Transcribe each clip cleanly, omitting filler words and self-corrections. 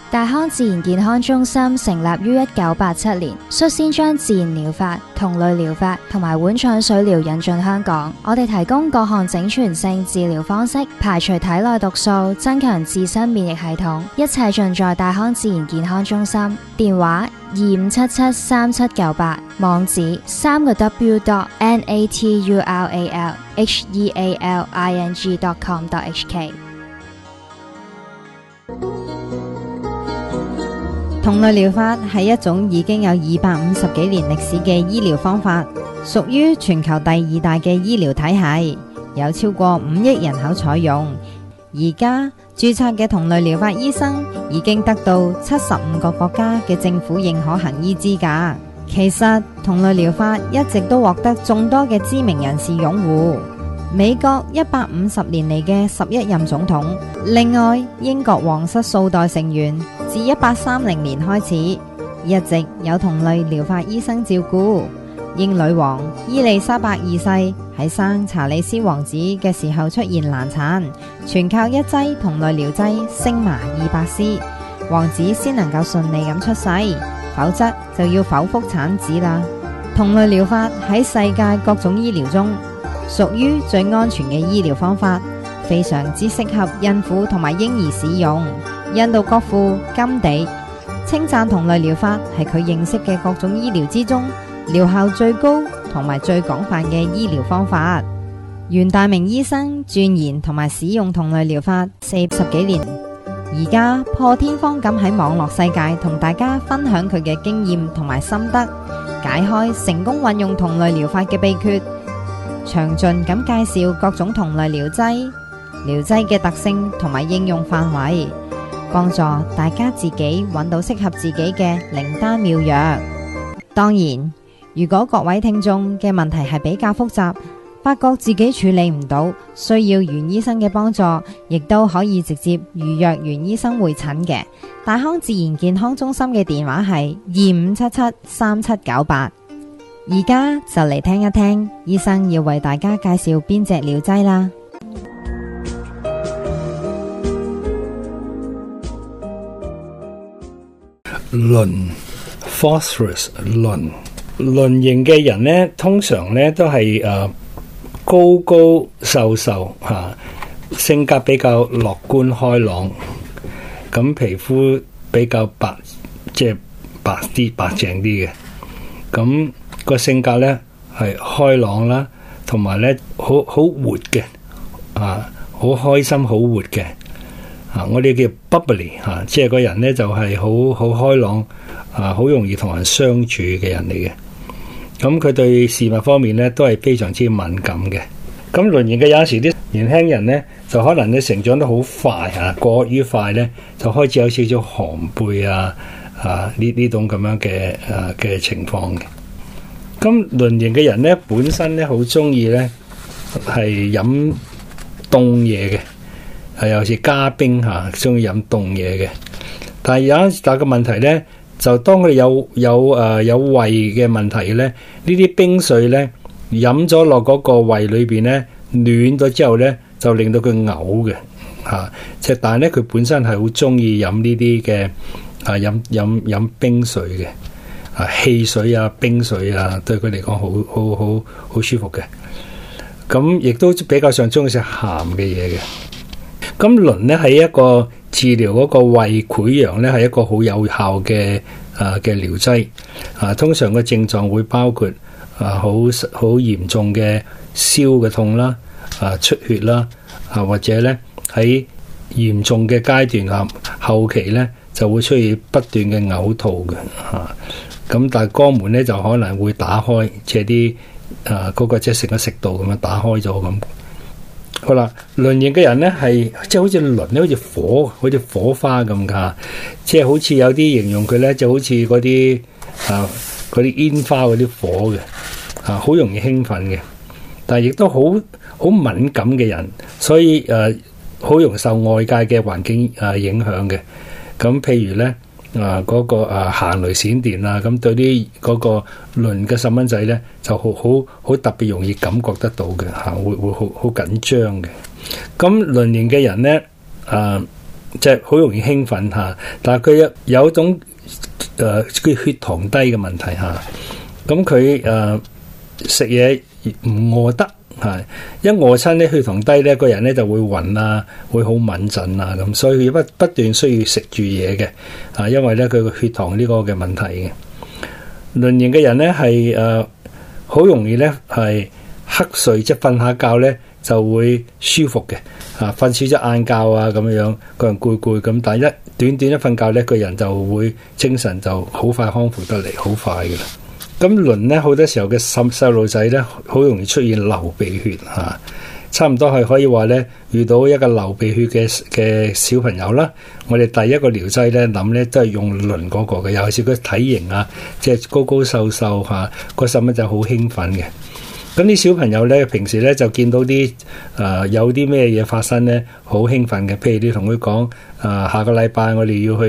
大康自然健康中心成立於1987年，率先將自然療法、同類療法同埋碗腸水療引進香港。我哋提供各項整全性治療方式，排除體內毒素，增強自身免疫系統，一切盡在大康自然健康中心。電話25773798，網址3個 naturalhealing.com.hk。 同類療法係一種已經有250幾年歷史嘅醫療方法，屬於全球第2大嘅醫療體系，有超過5億人口採用。而家註冊嘅同類療法醫生已經得到75個國家嘅政府認可行醫資格。其實同類療法一直都獲得眾多嘅知名人士擁護。美國150年嚟嘅11任總統，另外英國皇室數代成員自1830年開始，一直有同類療法醫生照顧。英女王伊麗莎白二世喺生查理斯王子嘅時候出現難產，全靠一劑同類療劑星麻200絲，王子先能夠順利咁出世，否則就要剖腹產子啦。同類療法喺世界各種醫療中屬於最安全嘅醫療方法，非常之適合孕婦同埋嬰兒使用。印度國父甘地稱讚同類療法係佢認識嘅各種醫療之中療效最高同埋最廣泛嘅醫療方法。袁大明醫生鑽研同埋使用同類療法40幾年，而家破天荒咁喺網絡世界同大家分享佢嘅經驗同埋心得，解開成功運用同類療法嘅秘訣，詳盡咁介紹各種同類療劑嘅特性同埋應用範圍，幫助大家自己揾到適合自己嘅靈丹妙藥。當然，如果各位聽眾嘅問題係比較複雜，發覺自己處理唔到，需要袁醫生嘅幫助，亦都可以直接預約袁醫生會診嘅。大康自然健康中心嘅電話係25773798。而家就嚟聽一聽醫生要為大家介紹邊隻療劑啦。 磷 phosphorus 磷型嘅人呢，通常呢都係高高瘦瘦吓，性格比較樂觀開朗，咁皮膚比較白，即係白啲白淨啲嘅，咁個性格呢係開朗啦，同埋呢好活嘅啊，好開心好活嘅啊，我哋叫 bubbly 吓，即係個人呢就係好開朗啊，好容易同人相處嘅人嚟嘅。咁佢對事物方面咧都係非常之敏感嘅。咁磷型嘅有時啲年輕人咧就可能咧成長得好快嚇，過於快咧就開始有少少寒背呢種咁樣嘅情況嘅。咁磷型嘅人咧本身咧好中意咧係飲凍嘢嘅，尤其是加冰嚇，中意飲凍嘢嘅。但係有個問題咧。就當佢哋有胃嘅問題咧，呢啲冰水咧飲咗落嗰個胃裏邊咧暖咗之後咧，就令到佢嘔嘅嚇。但係咧佢本身係好中意飲呢啲嘅飲冰水嘅汽水啊冰水啊，對佢嚟講好舒服嘅。咁亦都比較上中意食鹹嘅嘢嘅。咁磷咧係一個治療嗰個胃潰瘍咧係一個好有效嘅療劑通常個症狀會包括好嚴重嘅燒嘅痛啦出血啦或者咧喺嚴重嘅階段後期咧就會出現不斷嘅嘔吐嘅咁但係肛門咧就可能會打開，即係啲嗰個即係成個食道咁樣打開咗咁。好啦，磷型嘅人咧係即係好似磷咧，好似火花咁噶，即係好似有啲形容佢咧就好似嗰啲煙花嗰啲火嘅好容易興奮嘅，但係亦都好敏感嘅人，所以好容易受外界嘅環境影響嘅。咁譬如咧嗰個行雷閃電啊，咁對啲嗰個磷嘅細蚊仔咧就好特別容易感覺得到嘅會好緊張嘅。咁磷型嘅人咧即係好容易興奮嚇，但係佢有一種叫血糖低嘅問題嚇。咁佢食嘢唔餓得嚇，一餓親咧血糖低咧，個人咧就會暈啊，會好敏陣啊咁，所以不斷需要食住嘢嘅啊，因為咧佢個血糖呢個嘅問題嘅。輪型嘅人咧係好容易咧係瞌睡，即係瞓下覺咧就會舒服嘅啊，瞓少咗晏覺啊咁樣，個人攰咁，但係短一瞓覺咧，個人就會精神就好快康復得嚟，好快嘅啦。咁輪咧好多時候嘅細路仔咧，好容易出現流鼻血嚇，差唔多係可以話咧遇到一個流鼻血嘅小朋友啦。我哋第一個療劑咧諗咧都係用輪嗰個嘅，尤其是佢體型啊，即係高高瘦瘦嚇，個細蚊仔好興奮嘅。咁啲小朋友咧，平時咧就見到啲有啲咩嘢發生咧，好興奮嘅。譬如你同佢講下個禮拜我哋要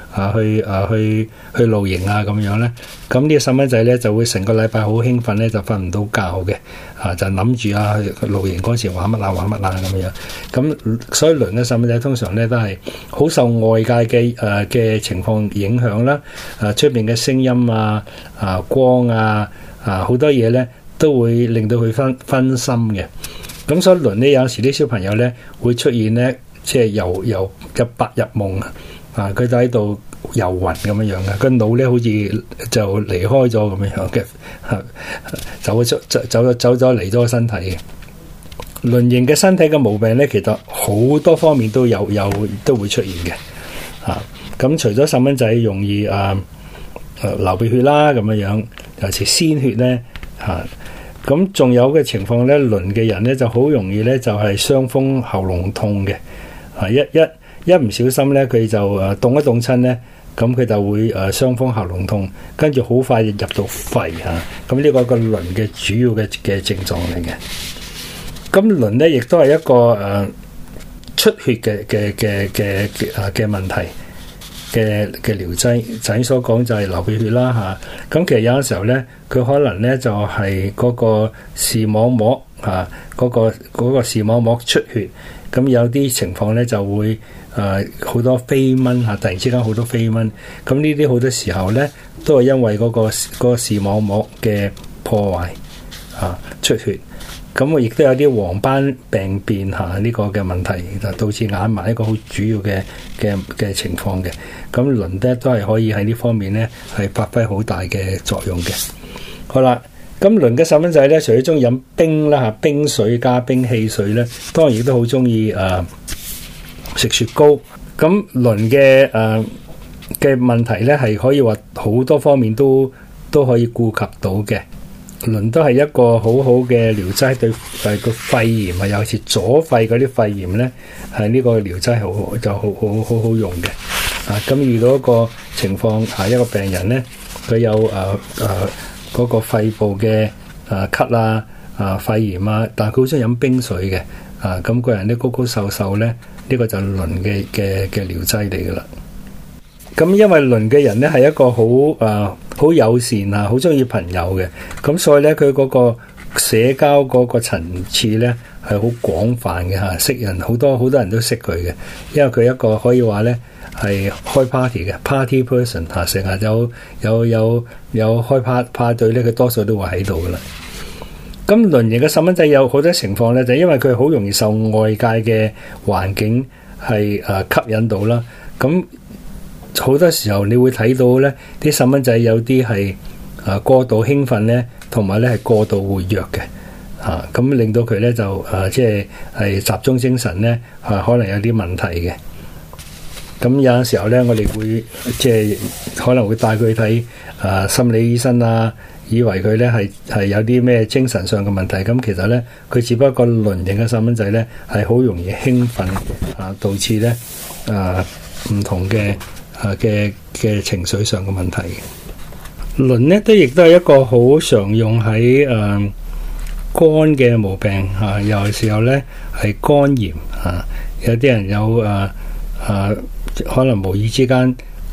去露營啊咁樣咧，咁呢個細蚊仔咧就會成個禮拜好興奮咧，就瞓唔到覺嘅，就諗住去露營嗰時玩乜咁樣。咁所以輪嘅細蚊仔通常咧都係好受外界嘅情況影響啦，出邊嘅聲音光好多嘢咧，都會令到佢分心嘅。咁所以輪呢，有時啲小朋友咧會出現咧，即係由入白日夢佢就喺度遊魂咁樣嘅，個腦咧好似就離開咗咁樣嘅，走咗離咗個身體嘅。輪型嘅身體嘅毛病咧，其實好多方面都會出現嘅。咁除咗細蚊仔容易流鼻血啦咁樣，尤其鮮血咧咁仲有嘅情況咧，輪嘅人咧就好容易咧就係傷風喉嚨痛嘅，一唔小心咧佢就凍一凍親咧，咁佢就會傷風喉嚨痛，跟住好快入到肺咁呢個個輪嘅主要嘅症狀嚟嘅。咁輪咧亦都係一個出血嘅問題嘅療劑，就係所講就係流鼻血啦嚇。咁其實有陣時候咧，佢可能咧就係嗰個視網膜嗰個視網膜出血，咁有啲情況咧就會好多飛蚊突然之間好多飛蚊，咁呢啲好多時候咧都係因為嗰個視網膜嘅破壞出血。咁我亦都有啲黃斑病變呢個嘅問題，就導致眼盲一個好主要嘅情況嘅。咁輪咧都係可以喺呢方面咧係發揮好大嘅作用嘅。好啦，咁輪嘅細蚊仔咧，除咗中意飲冰啦冰水加冰汽水咧，當然亦都好中意食雪糕。咁輪嘅問題咧係可以話好多方面都可以顧及到嘅。輪都係一個好好嘅療劑，對個肺炎尤其是左肺嗰啲肺炎咧，係呢個療劑好用嘅。咁遇到一個情況，一個病人咧，佢有嗰個肺部嘅咳肺炎但係佢好中意飲冰水嘅，咁個人咧高高瘦瘦咧，呢個就輪嘅療劑嚟噶啦。咁因為輪嘅人咧係一個好友善好中意朋友嘅，咁所以咧佢嗰個社交嗰個層次咧係好廣泛嘅識人好多人都識佢嘅，因為佢一個可以話咧係開 party 嘅 party person 成日有開派對咧，佢多數都會喺度噶啦。咁輪型嘅細蚊仔有好多情況咧，就因為佢好容易受外界嘅環境係吸引到啦，咁好多時候你會睇到咧，啲細蚊仔有啲係過度興奮咧，同埋咧係過度活躍嘅，咁令到佢咧就即係集中精神咧可能有啲問題嘅。咁有陣時候咧，我哋會即係可能會帶佢去睇心理醫生以為佢咧係有啲咩精神上嘅問題，咁其實咧佢只不過輪型嘅細蚊仔咧係好容易興奮導致咧唔同嘅情緒上嘅問題嘅。輪咧亦都係一個好常用喺肝嘅毛病有時候咧係肝炎有啲人有可能無意之間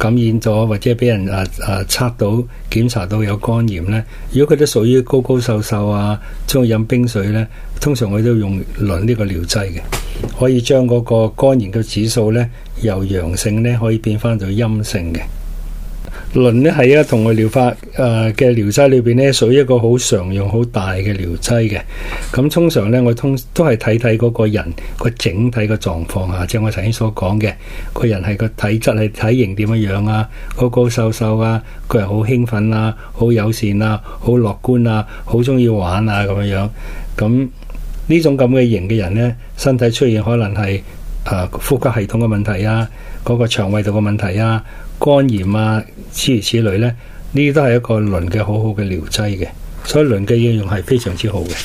感染咗或者俾人測到檢查到有肝炎呢，如果佢都屬於高高瘦瘦啊，中意飲冰水呢，通常我都用磷呢個療劑嘅，可以將嗰個肝炎嘅指數呢由陽性呢可以變翻到陰性嘅。磷呢係一個同類療法嘅療劑裏邊呢，屬於一個好常用好大嘅療劑嘅。咁通常呢，我都係睇睇嗰個人個整體嘅狀況啊，即係我頭先所講嘅，個人係個體質係體型點樣樣啊，高高瘦瘦啊，個人好興奮啊，好友善啊，好樂觀啊，好中意玩啊咁樣樣。咁呢種咁嘅型嘅人呢，身體出現可能係呼吸系統嘅問題啊，嗰個腸胃道嘅問題啊，肝炎啊，諸如此類呢，呢啲都係一個磷嘅好好嘅療劑嘅，所以磷嘅應用係非常之好嘅。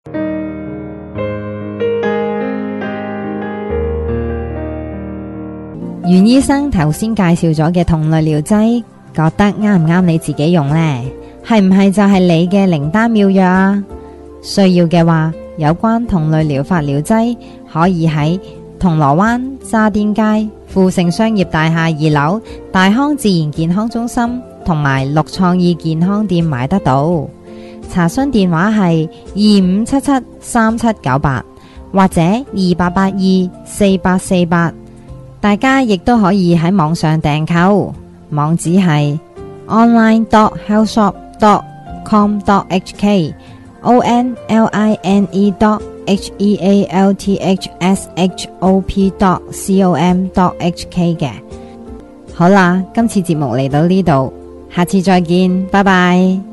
袁醫生頭先介紹咗嘅同類療劑，覺得啱唔啱你自己用呢？係唔係就係你嘅靈丹妙藥啊？需要嘅話，有關同類療法療劑可以喺銅鑼灣渣甸街富盛商業大廈2樓大康自然健康中心同埋綠創意健康店買得到。查詢電話係25773798或者28824848。大家亦都可以喺網上訂購，網址係 online.healthshop.com.hk online.healthshop.com.hk 嘅。好啦，今次節目嚟到呢度，下次再見，拜拜。